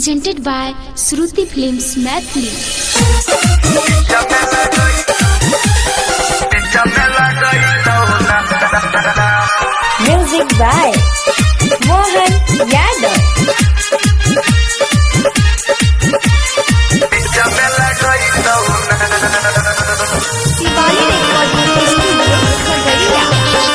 presented by Shruti Films Maithili. Music by Mohan Yadav. Shivali Recording Studio, Khagadiya.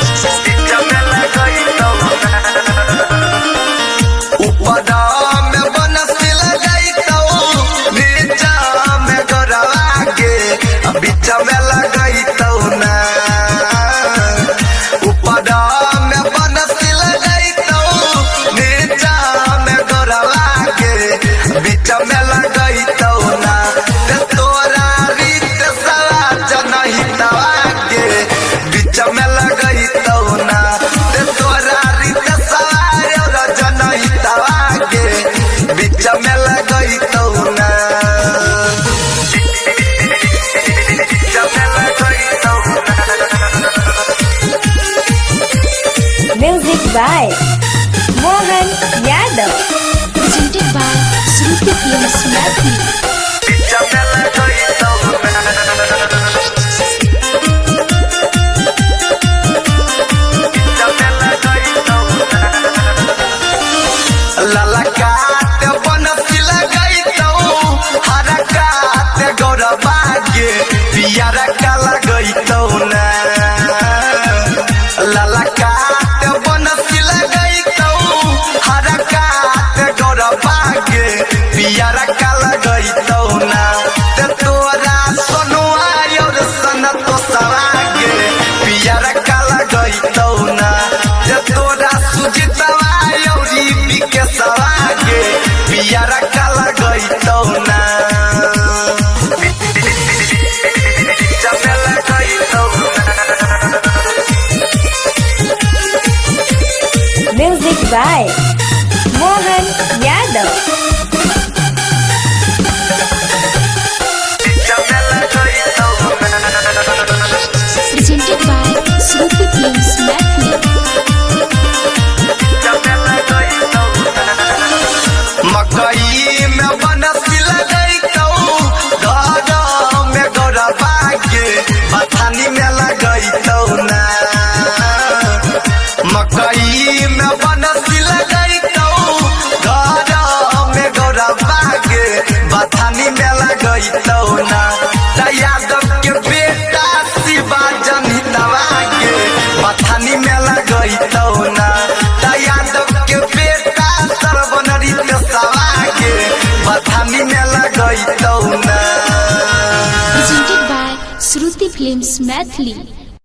Music by Mohan Yadav. Presented by Shruti Films Maithili. Music by Mohan Yadav. Presented by Shruti Films Maithili. मकई में बनसी लगैतौ घर में गौरबा के बथानी में लगैतौ ना मकई में बनसी लगैतौ घर में गौरबा के बथानी में लगैतौ ना यादव के बेटा शिवा जनितवा के बथानी में लगैतौ ना यादव के बेटा सर्वनरी के बथानी में लगैतौ ना। Presented by Shruti Films Maithili.